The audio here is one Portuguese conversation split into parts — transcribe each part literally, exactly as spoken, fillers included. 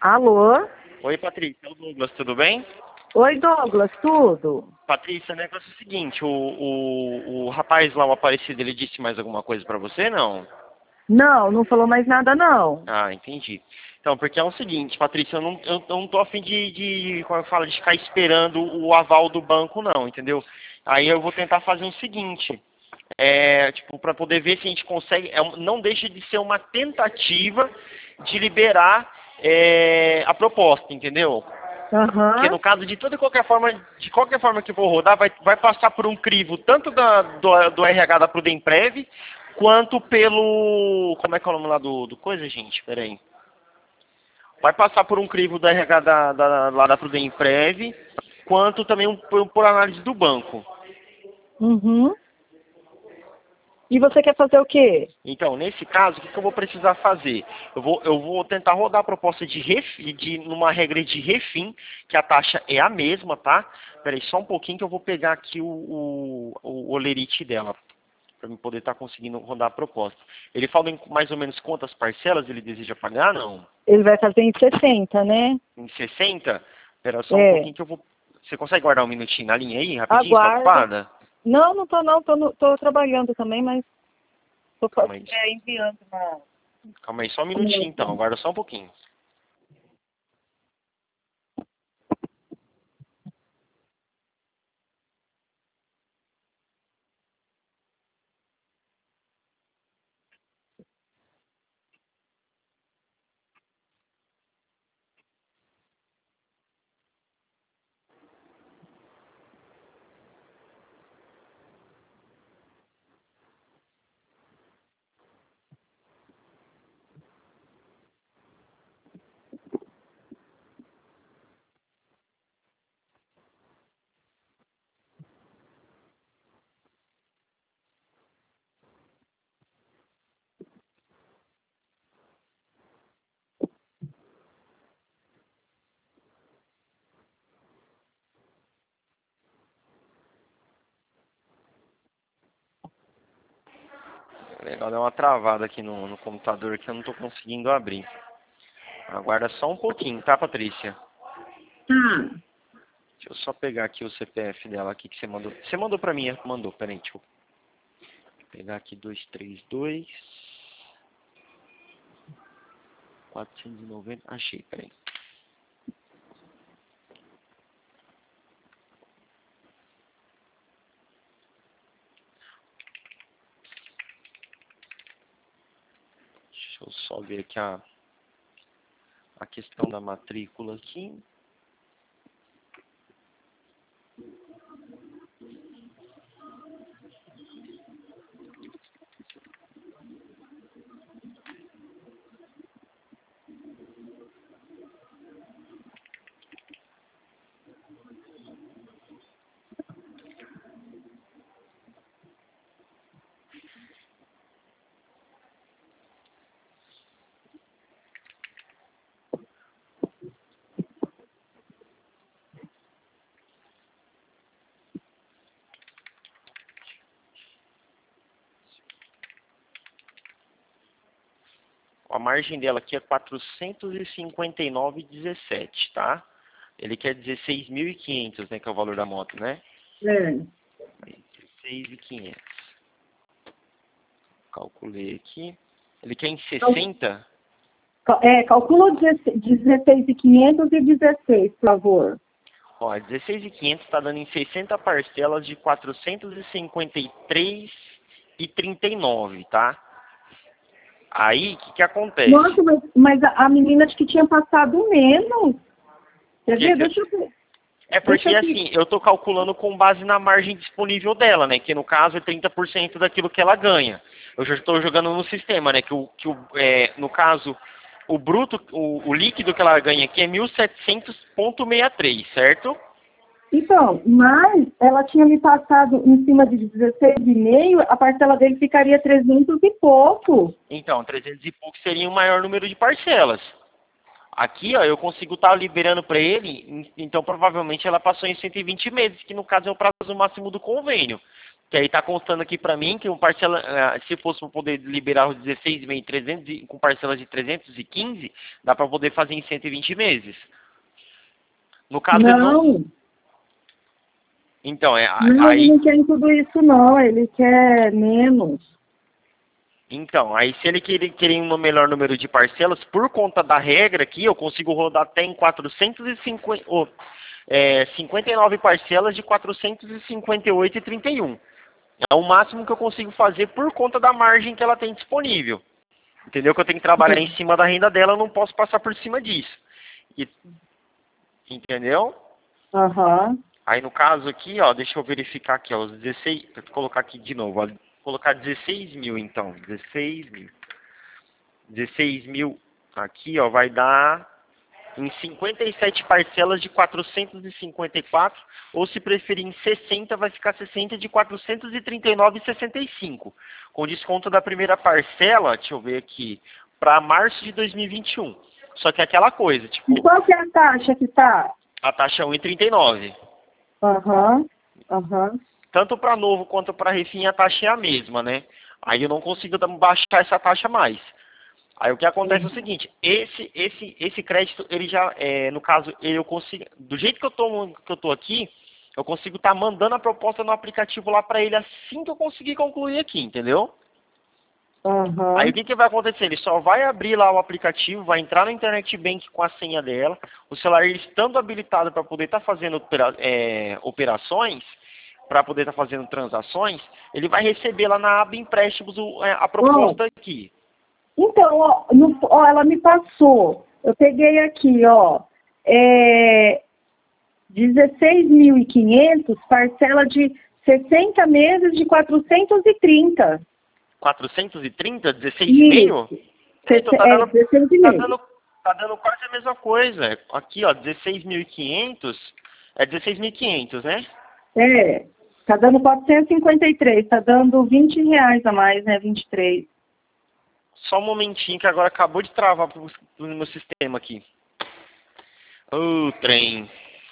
Alô? Oi, Patrícia. É o Douglas, tudo bem? Oi, Douglas, tudo? Patrícia, o negócio é o seguinte, o, o, o rapaz lá, o Aparecido, ele disse mais alguma coisa pra você, não? Não, não falou mais nada, não. Ah, entendi. Então, porque é o seguinte, Patrícia, eu não, eu, eu não tô a fim de, de, como eu falo, de ficar esperando o aval do banco, não, entendeu? Aí eu vou tentar fazer o seguinte, é, tipo, para poder ver se a gente consegue, é, um- não deixa de ser uma tentativa de liberar é, a proposta, entendeu? Porque Aham. no caso de toda e qualquer forma, de qualquer forma que for rodar, vai, vai passar por um crivo tanto da, do, do R H da Prudemprev, quanto pelo. Como é que é o nome lá do, do coisa, gente? Pera aí. Vai passar por um crivo do R H da, da, lá da Prudemprev, quanto também um, por, por análise do banco. Uhum. E você quer fazer o quê? Então, nesse caso, o que, que eu vou precisar fazer? Eu vou, eu vou tentar rodar a proposta de, ref, de numa regra de refim, que a taxa é a mesma, tá? Peraí, só um pouquinho que eu vou pegar aqui o, o, o olerite dela, para eu poder estar conseguindo rodar a proposta. Ele fala em mais ou menos quantas parcelas ele deseja pagar, não? Ele vai fazer em sessenta, né? Em sessenta? Espera só um É. pouquinho que eu vou... Você consegue guardar um minutinho na linha aí, rapidinho? Está Aguardo. ocupada? Não, não tô não, tô, no- tô trabalhando também, mas tô fa- Calma aí. é, enviando na... Calma aí, só um minutinho então, aguarda só um pouquinho. Legal, deu uma travada aqui no, no computador que eu não estou conseguindo abrir. Aguarda só um pouquinho, tá, Patrícia? Tá. Deixa eu só pegar aqui o C P F dela aqui que você mandou. Você mandou pra mim, mandou, peraí, deixa eu pegar aqui dois três dois quatrocentos e noventa. Achei, peraí. Deixa eu só ver aqui a, a questão da matrícula aqui. A margem dela aqui é quatrocentos e cinquenta e nove vírgula dezessete, tá? Ele quer dezesseis mil e quinhentos, né, que é o valor da moto, né? É. dezesseis mil e quinhentos. Calculei aqui. Ele quer em Cal- sessenta? cal- É, calcula dezesseis mil e quinhentos e dezesseis, por favor. Ó, dezesseis mil e quinhentos está dando em sessenta parcelas de quatrocentos e cinquenta e três e trinta e nove, tá? Aí, o que que acontece? Nossa, mas, mas a, a menina acho que tinha passado menos. Quer Que ver? que- Deixa eu ver. É Deixa porque, eu ver. assim, eu tô calculando com base na margem disponível dela, né? Que no caso é trinta por cento daquilo que ela ganha. Eu já estou jogando no sistema, né? Que, o, que o, é, no caso, o bruto, o, o líquido que ela ganha aqui é mil e setecentos vírgula sessenta e três, certo? Então, mas ela tinha me passado em cima de dezesseis e meio, a parcela dele ficaria trezentos e pouco. Então, trezentos e pouco seria o maior número de parcelas. Aqui, ó, eu consigo estar liberando para ele, en- então provavelmente ela passou em cento e vinte meses, que no caso é o prazo máximo do convênio. Que aí tá constando aqui para mim que um parcela, se fosse para poder liberar os dezesseis mil e trezentos com parcelas de trezentos e quinze, dá para poder fazer em cento e vinte meses. No caso, Não, ele não... Então, é, não, aí... ele não quer tudo isso não, ele quer menos. Então, aí se ele querer, querer um melhor número de parcelas, por conta da regra aqui, eu consigo rodar até em quatrocentos e cinquenta, oh, é, cinquenta e nove parcelas de quatrocentos e cinquenta e oito reais e trinta e um. É o máximo que eu consigo fazer por conta da margem que ela tem disponível. Entendeu? Que eu tenho que trabalhar em cima da renda dela, eu não posso passar por cima disso. E, entendeu? Aham. Uhum. Aí no caso aqui, ó, deixa eu verificar aqui, ó, os dezesseis, vou colocar aqui de novo, ó, vou colocar dezesseis mil então, dezesseis mil. dezesseis mil aqui, ó, vai dar em cinquenta e sete parcelas de quatrocentos e cinquenta e quatro, ou se preferir em sessenta, vai ficar sessenta de quatrocentos e trinta e nove reais e sessenta e cinco. Com desconto da primeira parcela, deixa eu ver aqui, para março de dois mil e vinte e um. Só que é aquela coisa, tipo... E qual que é a taxa que tá? A taxa é um real e trinta e nove. Aham, aham. Tanto para novo quanto para refim, a taxa é a mesma, né? Aí eu não consigo baixar essa taxa mais. Aí o que acontece é o seguinte, esse esse esse crédito, ele já, é, no caso, eu consigo, do jeito que eu tô, que eu tô aqui, eu consigo estar tá mandando a proposta no aplicativo lá para ele assim que eu conseguir concluir aqui, entendeu? Uhum. Aí o que, que vai acontecer? Ele só vai abrir lá o aplicativo, vai entrar no Internet Bank com a senha dela, o celular ele estando habilitado para poder estar tá fazendo opera, é, operações, para poder estar tá fazendo transações, ele vai receber lá na aba empréstimos o, é, a proposta oh. aqui. Então, ó, no, ó, ela me passou, eu peguei aqui, ó, é, dezesseis mil e quinhentos, parcela de sessenta meses de quatrocentos e trinta. quatrocentos e trinta? dezesseis e meio? É, então, tá, dando, é, tá, dando, tá dando quase a mesma coisa. Aqui, ó, dezesseis mil e quinhentos, é dezesseis mil e quinhentos, né? É, tá dando quatrocentos e cinquenta e três, tá dando vinte reais a mais, né, vinte e três. Só um momentinho que agora acabou de travar pro, pro meu sistema aqui. Ô, trem.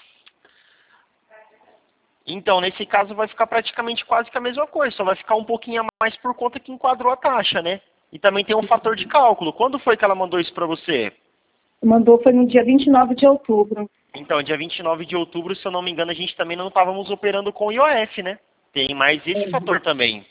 Então, nesse caso vai ficar praticamente quase que a mesma coisa, só vai ficar um pouquinho a mais por conta que enquadrou a taxa, né? E também tem um fator de cálculo. Quando foi que ela mandou isso para você? Mandou, foi no dia vinte e nove de outubro. Então, dia vinte e nove de outubro, se eu não me engano, a gente também não estávamos operando com o I O F, né? Tem mais esse uhum. fator também.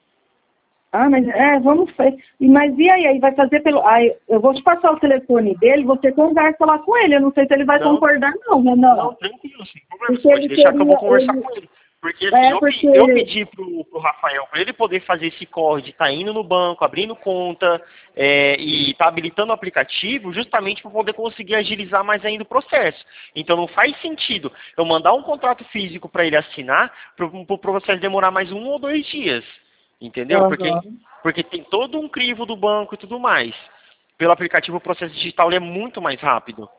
Ah, mas é, vamos fazer. Mas e aí? Aí vai fazer pelo. Aí, eu vou te passar o telefone dele, você conversa lá com ele. Eu não sei se ele vai não, concordar, não, né? Não, não tranquilo, sim. Conversa, pode deixar que eu vou conversar ele... com ele. Porque, assim, é, eu, porque... eu pedi pro, pro Rafael para ele poder fazer esse corre de estar tá indo no banco, abrindo conta é, e tá habilitando o aplicativo justamente para poder conseguir agilizar mais ainda o processo. Então não faz sentido eu mandar um contrato físico para ele assinar para o processo demorar mais um ou dois dias. Entendeu? Uhum. Porque, porque tem todo um crivo do banco e tudo mais. Pelo aplicativo, o processo digital ele é muito mais rápido.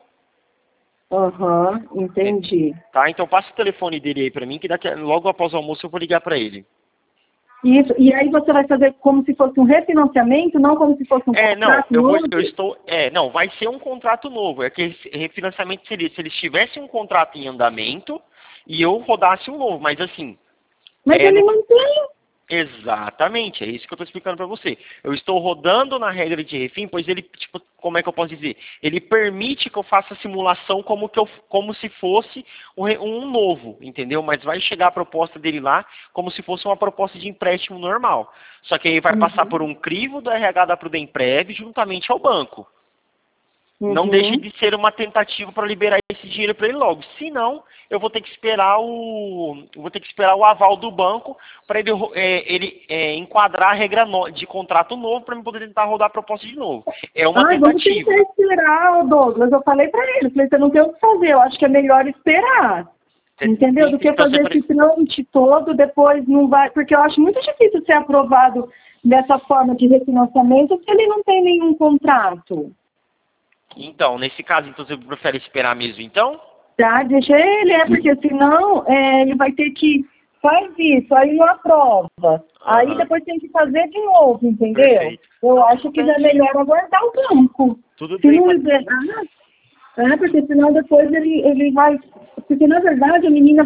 Aham, uhum, entendi. É, tá, então passa o telefone dele aí pra mim, que daqui, logo após o almoço eu vou ligar pra ele. Isso, e aí você vai fazer como se fosse um refinanciamento, não como se fosse um é, contrato não, eu novo? Vou, eu estou, é, não, vai ser um contrato novo. É que esse refinanciamento seria se eles tivessem um contrato em andamento e eu rodasse um novo, mas assim... Mas é, ele mantém... Exatamente, é isso que eu estou explicando para você. Eu estou rodando na regra de refim, pois ele, tipo, como é que eu posso dizer? Ele permite que eu faça a simulação como, que eu, como se fosse um, um novo, entendeu? Mas vai chegar a proposta dele lá como se fosse uma proposta de empréstimo normal. Só que aí vai uhum. passar por um crivo do R H da Prudemprev juntamente ao banco. Uhum. Não deixa de ser uma tentativa para liberar esse dinheiro para ele logo. Se não, eu vou ter que esperar o, vou ter que esperar o aval do banco para ele, é, ele é, enquadrar a regra no, de contrato novo para eu poder tentar rodar a proposta de novo. É uma Ai, tentativa. Vamos tentar esperar, Douglas. Eu falei para ele, falei, você não tem o que fazer. Eu acho que é melhor esperar. Você entendeu? Do que então, fazer esse trâmite todo, depois não vai... Porque eu acho muito difícil ser aprovado dessa forma de refinanciamento se ele não tem nenhum contrato. Então, nesse caso, então, você prefere esperar mesmo, então? Tá, deixa ele, é, porque senão é, ele vai ter que... Faz isso, aí não aprova. Uhum. Aí depois tem que fazer de novo, entendeu? Perfeito. Eu não, acho que é melhor aguardar o banco. Tudo Se bem, não liberar, é, porque senão depois ele, ele vai... Porque, na verdade, a menina vai...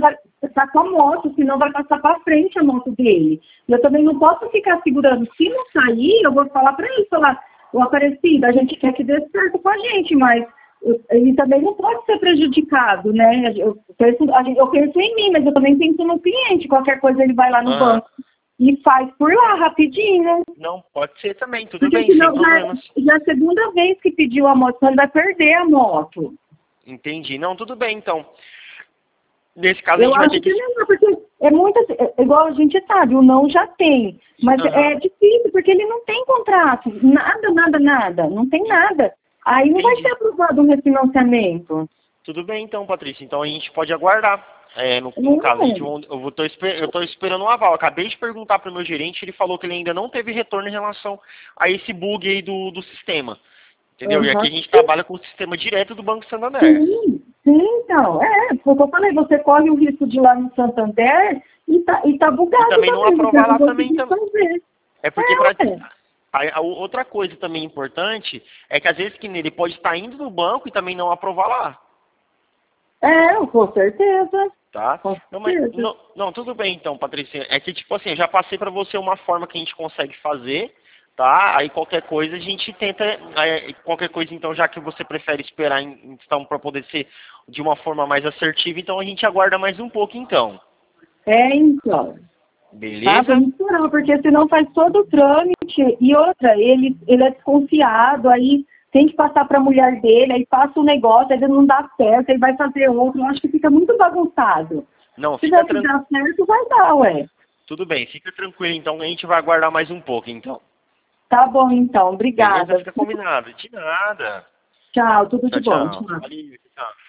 tá com a moto, senão vai passar para frente a moto dele. E eu também não posso ficar segurando. Se não sair, eu vou falar para ele, falar, o Aparecido, a gente quer que dê certo com a gente, mas ele também não pode ser prejudicado, né? Eu penso, eu penso em mim, mas eu também penso no cliente. Qualquer coisa ele vai lá no ah. banco e faz por lá, rapidinho. Não, pode ser também, tudo Porque bem, senão sem problemas. Já é a segunda vez que pediu a moto, então ele vai perder a moto. Entendi. Não, tudo bem, então. Nesse caso eu a gente vai ter que... que não, porque é muito assim, é, igual a gente sabe, o não já tem. Mas uhum. é difícil, porque ele não tem contrato. Nada, nada, nada. Não tem nada. Aí não Entendi. Vai ser aprovado um refinanciamento. Tudo bem, então, Patrícia. Então a gente pode aguardar. É, no, no caso, a gente, eu estou esper, esperando um aval. Acabei de perguntar para o meu gerente, ele falou que ele ainda não teve retorno em relação a esse bug aí do, do sistema. Entendeu? Uhum. E aqui a gente trabalha com o sistema direto do Banco Santander. Sim, sim, então. É, porque eu falei, você corre o risco de ir lá no Santander e tá, e tá bugado. E também não também, aprovar lá também. também. É porque é, pra... a, a, outra coisa também importante é que às vezes que ele pode estar indo no banco e também não aprovar lá. É, com certeza. Tá? Com não, mas, não, não, tudo bem então, Patrícia. É que tipo assim, eu já passei para você uma forma que a gente consegue fazer. Tá? Aí qualquer coisa a gente tenta, aí, qualquer coisa então, já que você prefere esperar então para poder ser de uma forma mais assertiva, então a gente aguarda mais um pouco então. É, então. Beleza? Tá, vamos esperar, porque senão faz todo o trâmite e outra, ele, ele é desconfiado, aí tem que passar para a mulher dele, aí passa o negócio, aí não dá certo, aí vai fazer outro, eu acho que fica muito bagunçado. Não, se fica der dar certo, vai dar, ué. Tudo bem, fica tranquilo, então a gente vai aguardar mais um pouco, então. Tá bom, então. Obrigada. Beleza, fica combinado. De nada. Tchau, tudo tchau, de bom. Tchau. Tchau. Valeu, tchau.